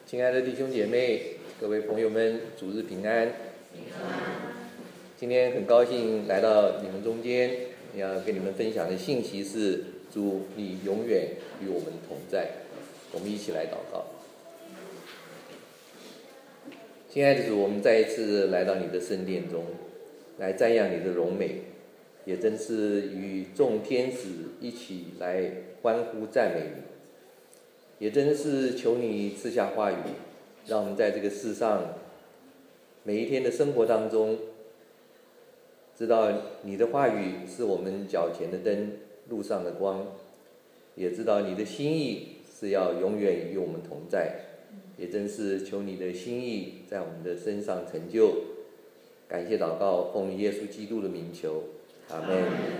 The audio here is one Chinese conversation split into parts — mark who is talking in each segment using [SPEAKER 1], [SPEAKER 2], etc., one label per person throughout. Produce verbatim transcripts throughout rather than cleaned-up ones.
[SPEAKER 1] 亲爱的弟兄姐妹，各位朋友们，主日平安。今天很高兴来到你们中间，要跟你们分享的信息是：主，你永远与我们同在。我们一起来祷告。亲爱的主，我们再一次来到你的圣殿中，来瞻仰你的荣美，也真是与众天使一起来欢呼赞美你。也真是求你赐下话语，让我们在这个世上每一天的生活当中，知道你的话语是我们脚前的灯，路上的光，也知道你的心意是要永远与我们同在。也真是求你的心意在我们的身上成就。感谢祷告，奉耶稣基督的名求，阿们。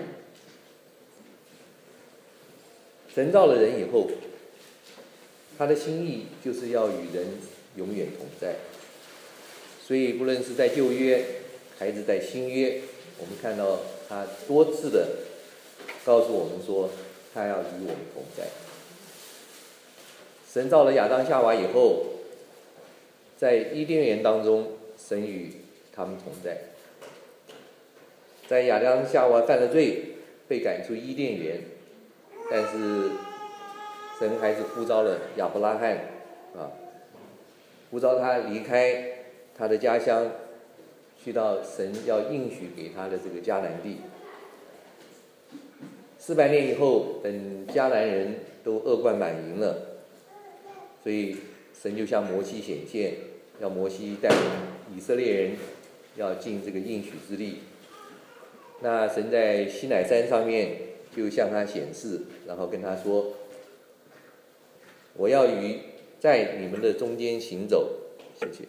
[SPEAKER 1] 神造了人以后，他的心意就是要与人永远同在。所以不论是在旧约还是在新约，我们看到他多次的告诉我们说，他要与我们同在。神造了亚当夏娃以后，在伊甸园当中，神与他们同在。在亚当夏娃犯了罪，被赶出伊甸园，但是神还是呼召了亚伯拉罕啊，呼召他离开他的家乡，去到神要应许给他的这个迦南地。四百年以后，等迦南人都恶贯满盈了，所以神就向摩西显现，要摩西带领以色列人要进这个应许之地。那神在西乃山上面就向他显示，然后跟他说，我要与在你们的中间行走，谢谢。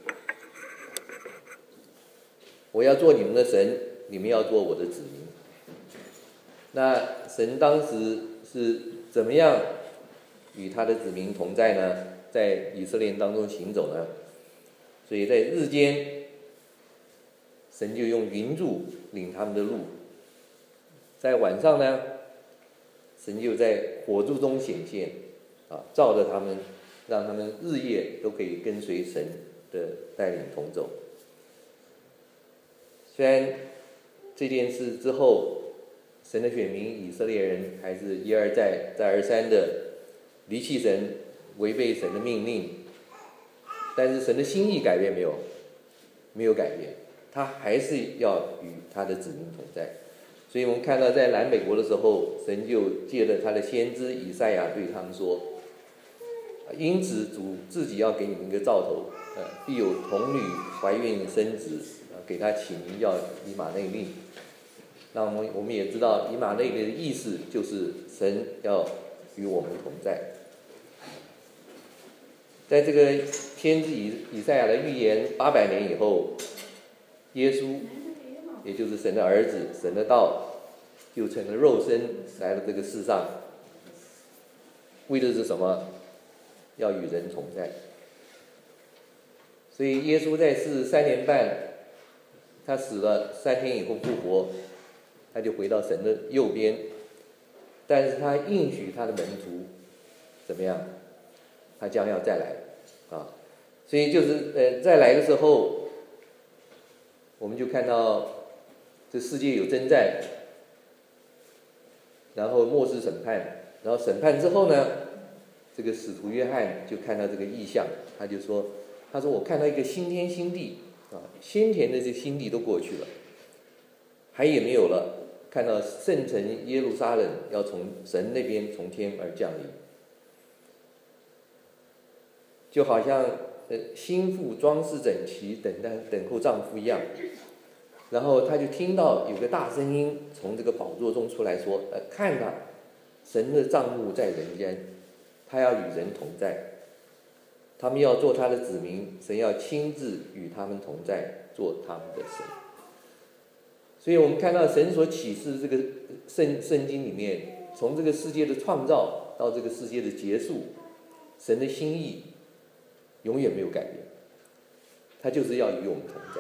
[SPEAKER 1] 我要做你们的神，你们要做我的子民。那神当时是怎么样与他的子民同在呢？在以色列当中行走呢？所以在日间，神就用云柱领他们的路；在晚上呢，神就在火柱中显现，啊，照着他们，让他们日夜都可以跟随神的带领同走。虽然这件事之后，神的选民以色列人还是一而再、再而三的离弃神，违背神的命令，但是神的心意改变没有？没有改变，他还是要与他的子民同在。所以我们看到在南北国的时候，神就借着他的先知以赛亚对他们说，因此主自己要给你们一个兆头，呃，必有童女怀孕生子，呃，给他起名叫以马内利。那我们我们也知道，以马内利的意思就是神要与我们同在。在这个先知以以赛亚的预言八百年以后，耶稣也就是神的儿子，神的道就成了肉身来到这个世上，为的是什么？要与人同在。所以耶稣在世三年半，他死了三天以后复活，他就回到神的右边。但是他应许他的门徒怎么样？他将要再来啊！所以就是呃再来的时候，我们就看到这世界有征战，然后末世审判，然后审判之后呢，这个使徒约翰就看到这个异象，他就说，他说我看到一个新天新地啊，先前的这新地都过去了，海也没有了，看到圣城耶路撒冷要从神那边从天而降临，就好像呃新妇装饰整齐，等待等候丈夫一样。然后他就听到有个大声音从这个宝座中出来说，呃，看啊，神的帐幕在人间，他要与人同在，他们要做他的子民，神要亲自与他们同在，做他们的神。所以我们看到神所启示的这个圣圣经里面，从这个世界的创造到这个世界的结束，神的心意永远没有改变，他就是要与我们同在。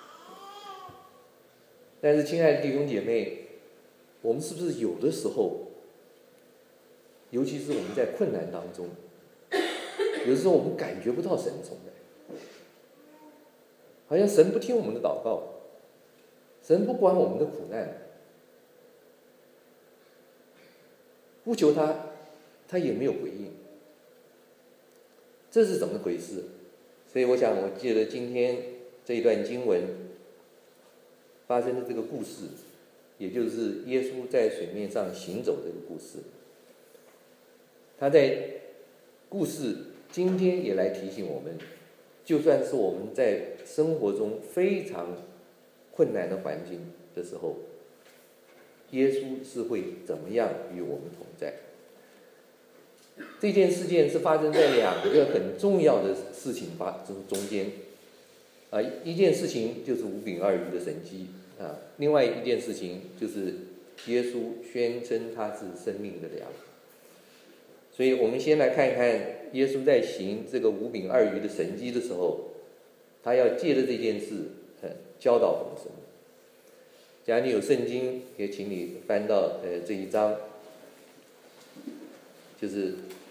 [SPEAKER 1] 但是亲爱的弟兄姐妹，我们是不是有的时候，尤其是我们在困难当中， 有的时候我们感觉不到神的同在，好像神不听我们的祷告，神不管我们的苦难，不求他，他也没有回应，这是怎么回事？所以我想，我记得今天这一段经文发生的这个故事，也就是耶稣在水面上行走这个故事，他在故事今天也来提醒我们，就算是我们在生活中非常困难的环境的时候，耶稣是会怎么样与我们同在。这件事件是发生在两个很重要的事情发中间，啊，一件事情就是五饼二鱼的神迹啊，另外一件事情就是耶稣宣称他是生命的粮。所以我们先来看一看耶稣在行这个五饼二鱼的神迹的时候，他要借着这件事，呃，教导我们什么？假如你有圣经，也请你翻到呃这一章，就是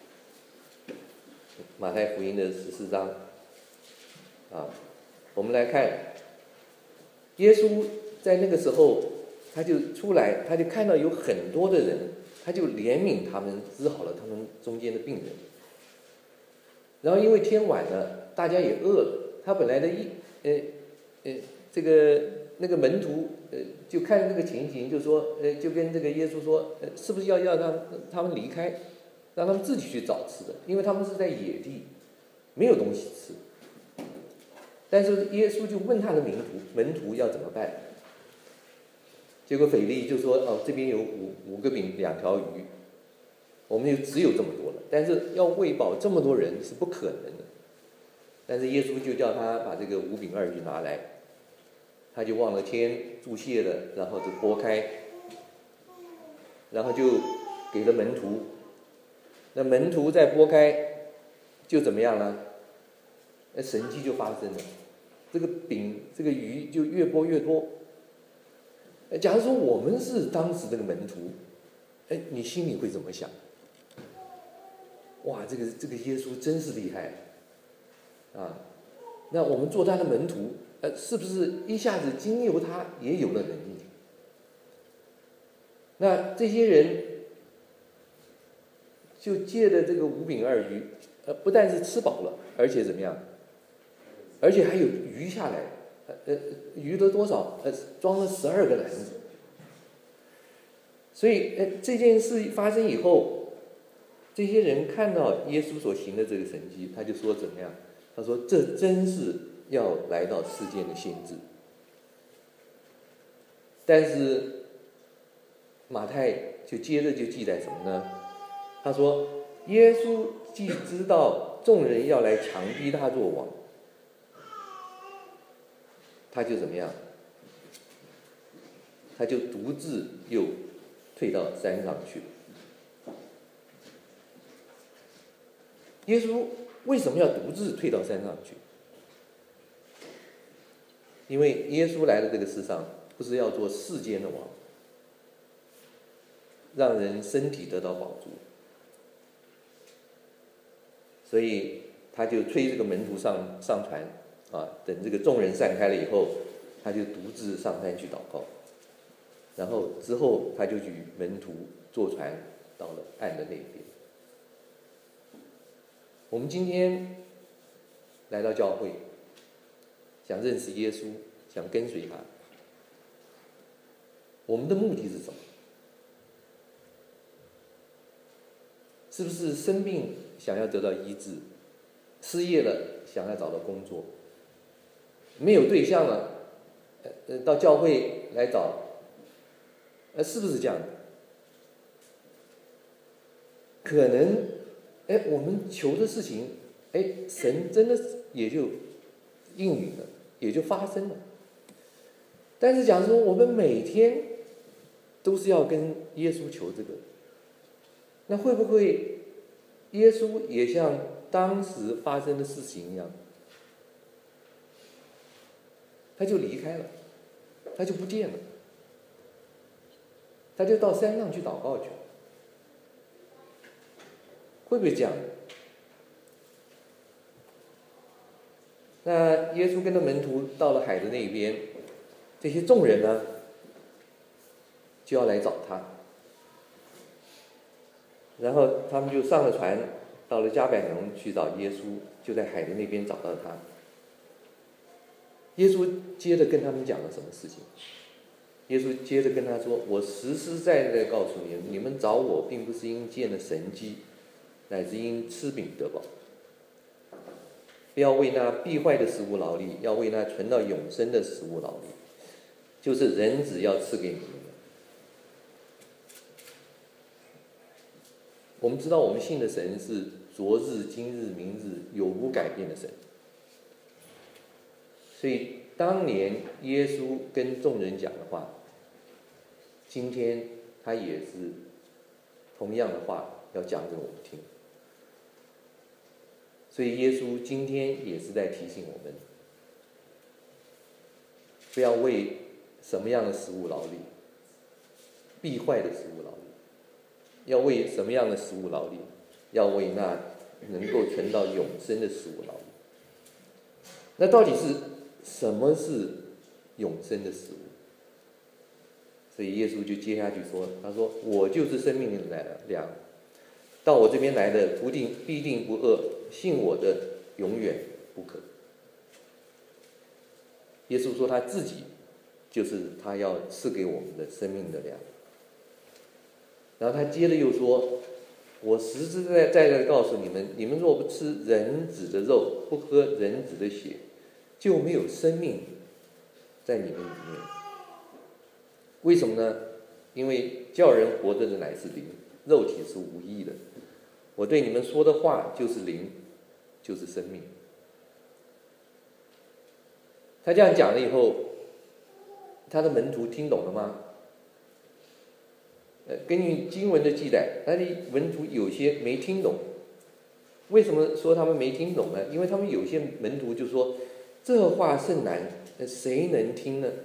[SPEAKER 1] 马太福音的十四章，啊，我们来看，耶稣在那个时候，他就出来，他就看到有很多的人，他就怜悯他们，治好了他们中间的病人。然后因为天晚了，大家也饿了，他本来的一呃呃这个那个门徒呃就看这个情形，就说呃就跟这个耶稣说，呃是不是要要让他们离开？让他们自己去找吃的，因为他们是在野地，没有东西吃。但是耶稣就问他的门徒，门徒要怎么办？结果腓力就说：“哦，这边有五五个饼，两条鱼，我们就只有这么多了。但是要喂饱这么多人是不可能的。但是耶稣就叫他把这个五饼二鱼拿来，他就望了天，祝谢了，然后就拨开，然后就给了门徒。那门徒再拨开，就怎么样呢？那神迹就发生了，这个饼这个鱼就越拨越多。假如说我们是当时这个门徒，哎，你心里会怎么想？哇，这个这个耶稣真是厉害啊！那我们做他的门徒，呃，是不是一下子经由他也有了能力？那这些人就借着这个五饼二鱼，呃，不但是吃饱了，而且怎么样？而且还有鱼下来，呃呃，鱼得多少？呃，装了十二个篮子。所以，呃，这件事发生以后，这些人看到耶稣所行的这个神迹，他就说怎么样？他说：“这真是要来到世间的先知。”但是马太就接着就记载什么呢？他说：“耶稣既知道众人要来强逼他做王，他就怎么样？他就独自又退到山上去了。”耶稣为什么要独自退到山上去？因为耶稣来到这个世上，不是要做世间的王，让人身体得到保住，所以他就催这个门徒上上船啊，等这个众人散开了以后，他就独自上山去祷告，然后之后他就与门徒坐船到了岸的那边。我们今天来到教会，想认识耶稣，想跟随他，我们的目的是什么？是不是生病想要得到医治，失业了想要找到工作，没有对象了，呃，到教会来找，呃，是不是这样的？可能，哎，我们求的事情，哎，神真的也就应允了，也就发生了。但是假如说我们每天都是要跟耶稣求这个，那会不会耶稣也像当时发生的事情一样，他就离开了，他就不见了，他就到山上去祷告去了？会不会这样？ 那耶稣跟着门徒到了海的那边，这些众人呢就要来找他，然后他们就上了船，到了迦百农去找耶稣，就在海的那边找到他。耶稣接着跟他们讲了什么事情？耶稣接着跟他说：“我实实在在告诉你们，你们找我，并不是因见了神迹，乃是因吃饼得饱。不要为那必坏的食物劳力，要为那存到永生的食物劳力，就是人子要赐给你们的。”我们知道，我们信的神是昨日、今日、明日永无改变的神。所以当年耶稣跟众人讲的话，今天他也是同样的话要讲给我们听。所以耶稣今天也是在提醒我们，不要为什么样的食物劳力，必坏的食物劳力，要为什么样的食物劳力？要为那能够存到永生的食物劳力。那到底是什么是永生的食物？所以耶稣就接下去说，他说：“我就是生命的粮，到我这边来的不定必定不饿，信我的永远不渴。”耶稣说他自己就是他要赐给我们的生命的粮。然后他接着又说：“我实实在在的告诉你们，你们若不吃人子的肉，不喝人子的血，就没有生命在你们里面。”为什么呢？因为叫人活着的乃是灵，肉体是无益的。我对你们说的话就是灵，就是生命。他这样讲了以后，他的门徒听懂了吗？呃，根据经文的记载，他的门徒有些没听懂。为什么说他们没听懂呢？因为他们有些门徒就说：“这话甚难，谁能听呢？”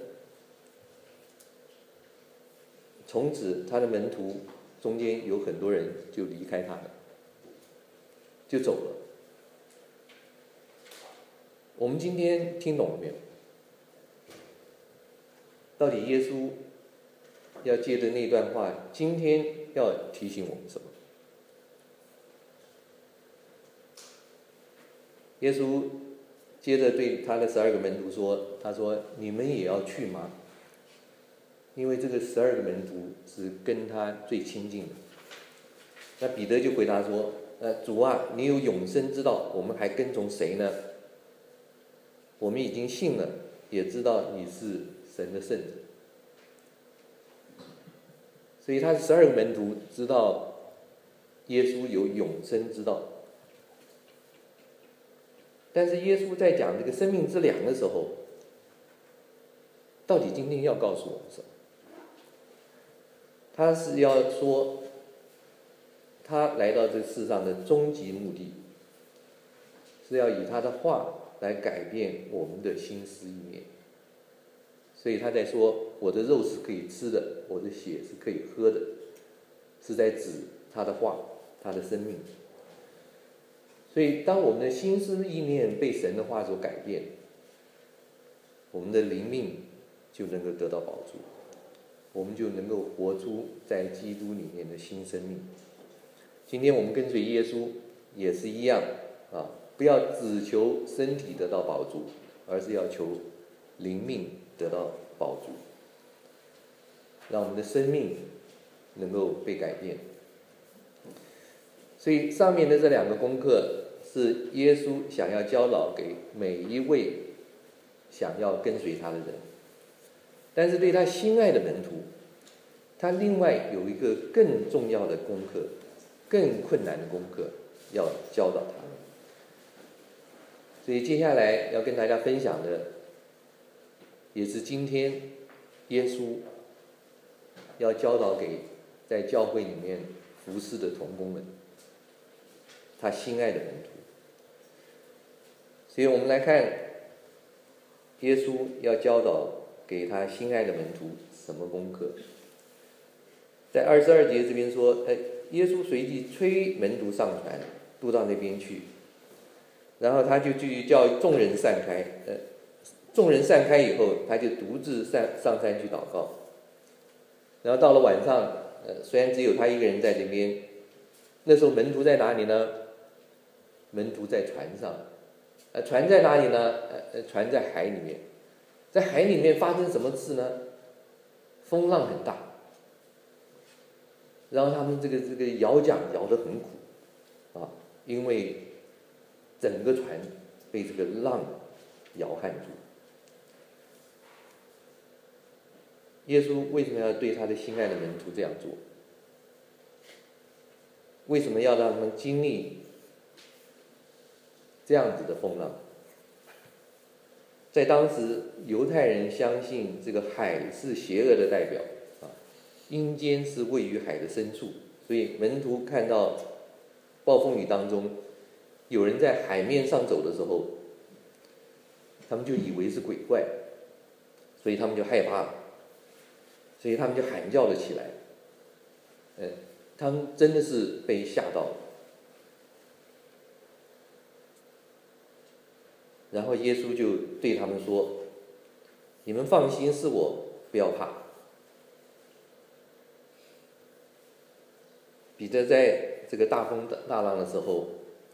[SPEAKER 1] 从此，他的门徒中间有很多人就离开他了，就走了。我们今天听懂了没有？到底耶稣要借着那段话，今天要提醒我们什么？耶稣接着对他的十二个门徒说：“他说，你们也要去吗？”因为这个十二个门徒是跟他最亲近的。那彼得就回答说：“呃，主啊，你有永生之道，我们还跟从谁呢？我们已经信了，也知道你是神的圣子。”所以他十二个门徒知道耶稣有永生之道。但是耶稣在讲这个生命之粮的时候，到底今天要告诉我们什么？他是要说，他来到这世上的终极目的，是要以他的话来改变我们的心思意念。所以他在说，我的肉是可以吃的，我的血是可以喝的，是在指他的话，他的生命。所以当我们的心思意念被神的话所改变，我们的灵命就能够得到保住，我们就能够活出在基督里面的新生命。今天我们跟随耶稣也是一样啊，不要只求身体得到保住，而是要求灵命得到保住，让我们的生命能够被改变。所以上面的这两个功课是耶稣想要教导给每一位想要跟随他的人。但是对他心爱的门徒，他另外有一个更重要的功课，更困难的功课要教导他们。所以接下来要跟大家分享的，也是今天耶稣要教导给在教会里面服侍的同工们，他心爱的门徒。所以我们来看耶稣要教导给他心爱的门徒什么功课。在二十二节这边说，哎，耶稣随即催门徒上船，渡到那边去。 然后他就去叫众人散开，呃，众人散开以后，他就独自上上山去祷告。然后到了晚上，呃，虽然只有他一个人在这边，那时候门徒在哪里呢？门徒在船上，呃，船在哪里呢？呃，船在海里面，在海里面发生什么事呢？风浪很大，然后他们这个这个摇桨摇得很苦，啊，因为整个船被这个浪摇撼住。耶稣为什么要对他的心爱的门徒这样做？为什么要让他们经历这样子的风浪？在当时，犹太人相信这个海是邪恶的代表，啊，阴间是位于海的深处，所以门徒看到暴风雨当中有人在海面上走的时候，他们就以为是鬼怪，所以他们就害怕了，所以他们就喊叫了起来。呃，他们真的是被吓到了。然后耶稣就对他们说：“你们放心，是我，不要怕。”彼得在这个大风大浪的时候，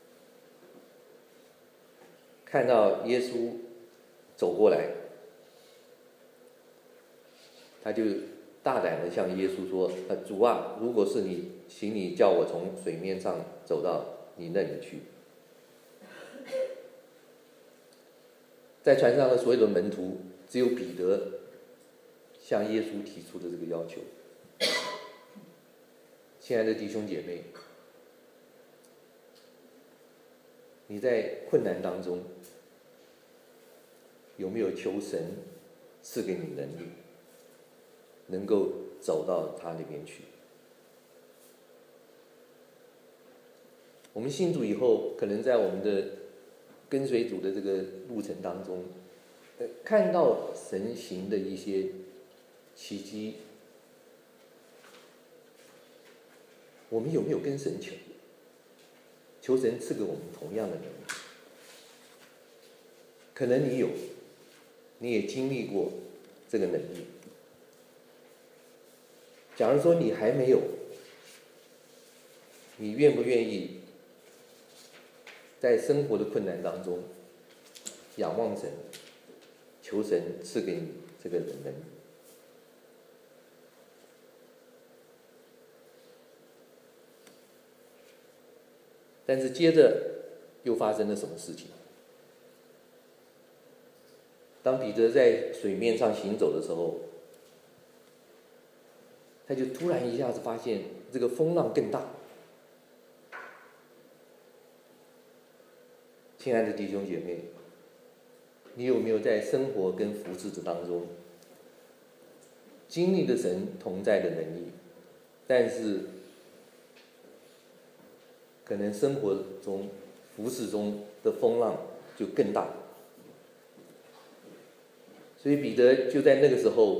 [SPEAKER 1] 看到耶稣走过来，他就大胆地向耶稣说：“呃，主啊，如果是你，请你叫我从水面上走到你那里去。”在船上的所有的门徒，只有彼得向耶稣提出的这个要求。亲爱的弟兄姐妹，你在困难当中有没有求神赐给你能力，能够走到他那边去？我们信主以后，可能在我们的跟随主的这个路程当中，呃，看到神行的一些奇迹，我们有没有跟神求？求神赐给我们同样的能力？可能你有，你也经历过这个能力。假如说你还没有，你愿不愿意在生活的困难当中仰望神，求神赐给你这个能力？但是接着又发生了什么事情？当彼得在水面上行走的时候，他就突然一下子发现这个风浪更大。亲爱的弟兄姐妹，你有没有在生活跟服事的当中经历了神同在的能力，但是可能生活中服事中的风浪就更大？所以彼得就在那个时候，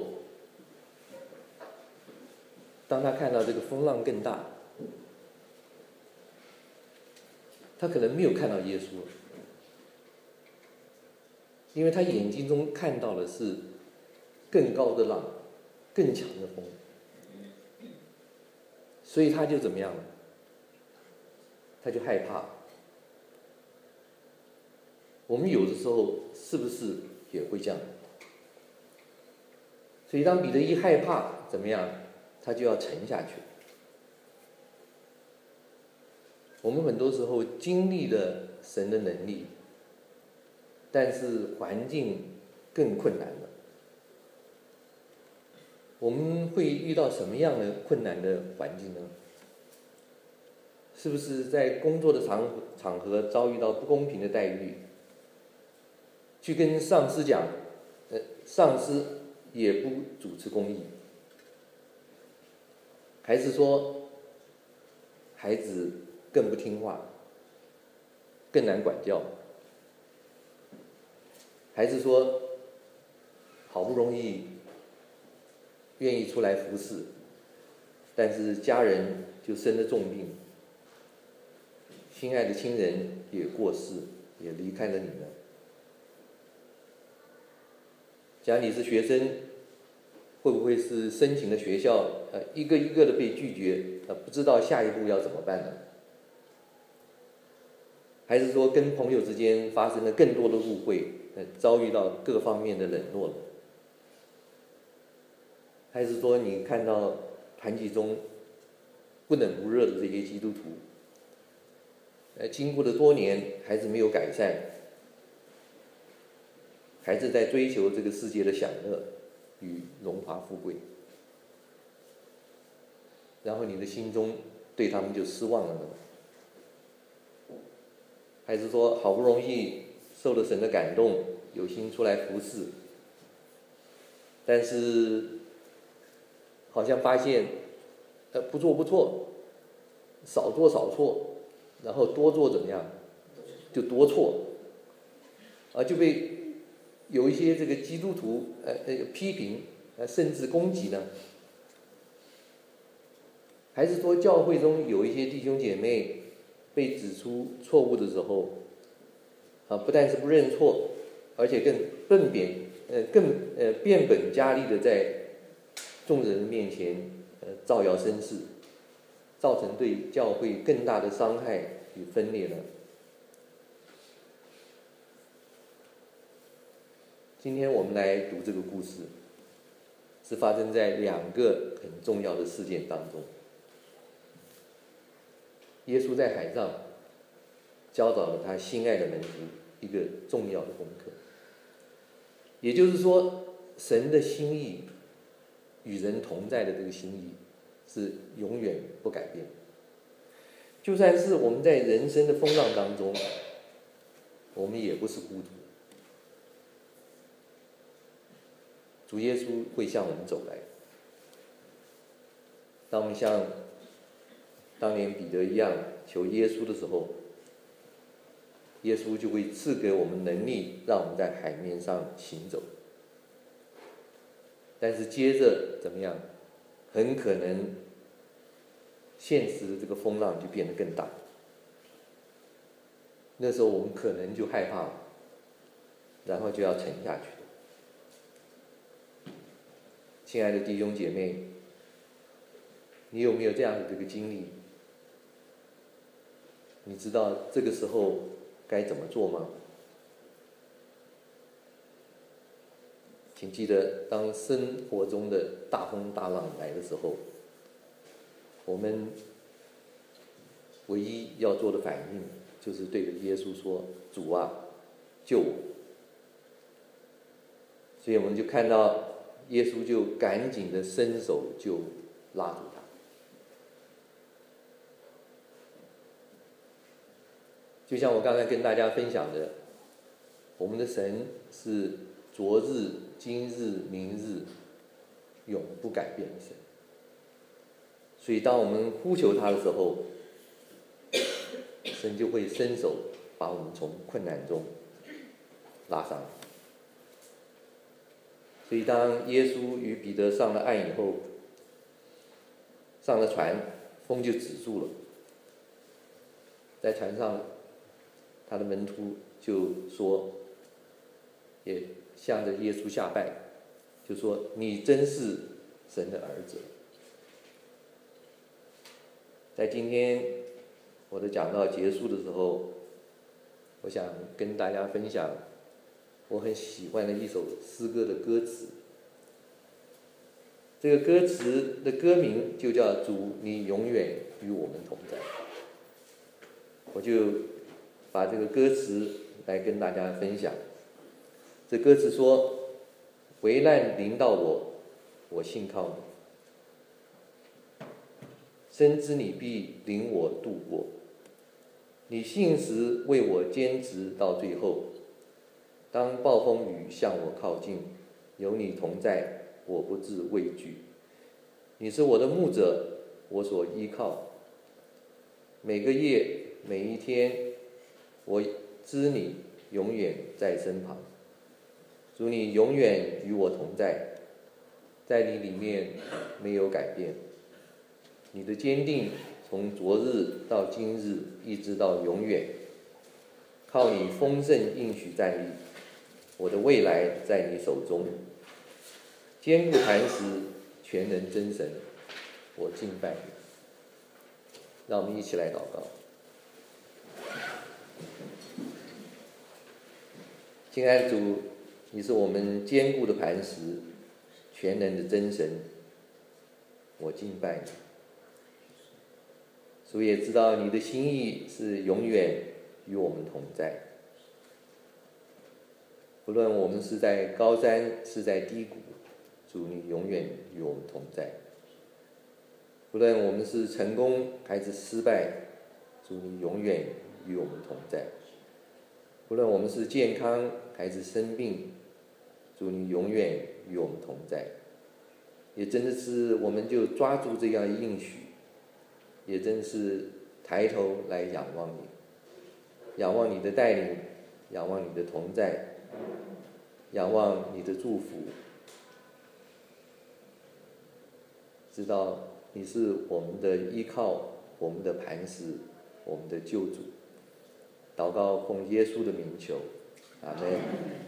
[SPEAKER 1] 当他看到这个风浪更大，他可能没有看到耶稣，因为他眼睛中看到的是更高的浪，更强的风，所以他就怎么样了？他就害怕。我们有的时候是不是也会这样？所以当彼得一害怕，怎么样？他就要沉下去。我们很多时候经历了神的能力，但是环境更困难了。我们会遇到什么样的困难的环境呢？是不是在工作的场场合遭遇到不公平的待遇，去跟上司讲，呃，上司也不主持公义？还是说孩子更不听话，更难管教？还是说好不容易愿意出来服侍，但是家人就生了重病，心爱的亲人也过世， 也离开了你呢？假如你是学生，会不会是申请的学校，呃，一个一个的被拒绝，呃，不知道下一步要怎么办呢？还是说跟朋友之间发生了更多的误会，呃，遭遇到各方面的冷落了？还是说你看到团体中不冷不热的这些基督徒，呃，经过了多年还是没有改善，还是在追求这个世界的享乐与荣华富贵，然后你的心中对他们就失望了呢？还是说好不容易受了神的感动，有心出来服侍，但是好像发现，呃，不做不错，少做少错，然后多做怎么样，就多错，啊，就被有一些这个基督徒呃呃批评，呃甚至攻击呢？还是说教会中有一些弟兄姐妹被指出错误的时候，啊，不但是不认错，而且更更贬呃更呃变本加厉的在众人面前呃造谣生事，造成对教会更大的伤害与分裂呢？今天我们来读这个故事，是发生在两个很重要的事件当中。耶稣在海上教导了他心爱的门徒一个重要的功课，也就是说，神的心意与人同在的这个心意是永远不改变。就算是我们在人生的风浪当中，我们也不是孤独，主耶稣会向我们走来。当我们像当年彼得一样求耶稣的时候，耶稣就会赐给我们能力，让我们在海面上行走。但是接着怎么样？很可能现实的这个风浪就变得更大。那时候我们可能就害怕了，然后就要沉下去。亲爱的弟兄姐妹，你有没有这样的这个经历？你知道这个时候该怎么做吗？请记得，当生活中的大风大浪来的时候，我们唯一要做的反应就是对着耶稣说：“主啊，救我！”所以我们就看到耶稣就赶紧的伸手就拉住他。就像我刚才跟大家分享的，我们的神是昨日、今日、明日永不改变的神。所以当我们呼求他的时候，神就会伸手把我们从困难中拉上来。所以当耶稣与彼得上了岸以后，上了船，风就止住了。在船上，他的门徒就说，也向着耶稣下拜，就说：“你真是神的儿子。”在今天我的讲道结束的时候，我想跟大家分享我很喜欢的一首诗歌的歌词。这个歌词的歌名就叫《主，你永远与我们同在》。我就把这个歌词来跟大家分享。这歌词说：“危难临到我，我信靠你，深知你必领我度过。你信实为我坚持到最后。当暴风雨向我靠近，有你同在，我不致畏惧。你是我的牧者，我所依靠。每个夜，每一天，我知你永远在身旁。主，你永远与我同在，在你里面没有改变。你的坚定从昨日到今日，一直到永远。 靠你丰盛应许站立，我的未来在你手中。坚固磐石，全能真神，我敬拜你。让我们一起来祷告。亲爱的主，你是我们坚固的磐石，全能的真神，我敬拜你。主也知道你的心意是永远与我们同在，不论我们是在高山是在低谷，主你永远与我们同在。不论我们是成功还是失败，主你永远与我们同在。不论我们是健康还是生病，主你永远与我们同在。也真的是我们就抓住这样的应许，也真是抬头来仰望你，仰望你的带领，仰望你的同在，仰望你的祝福，知道你是我们的依靠，我们的磐石，我们的救主。祷告奉耶稣的名求，阿们。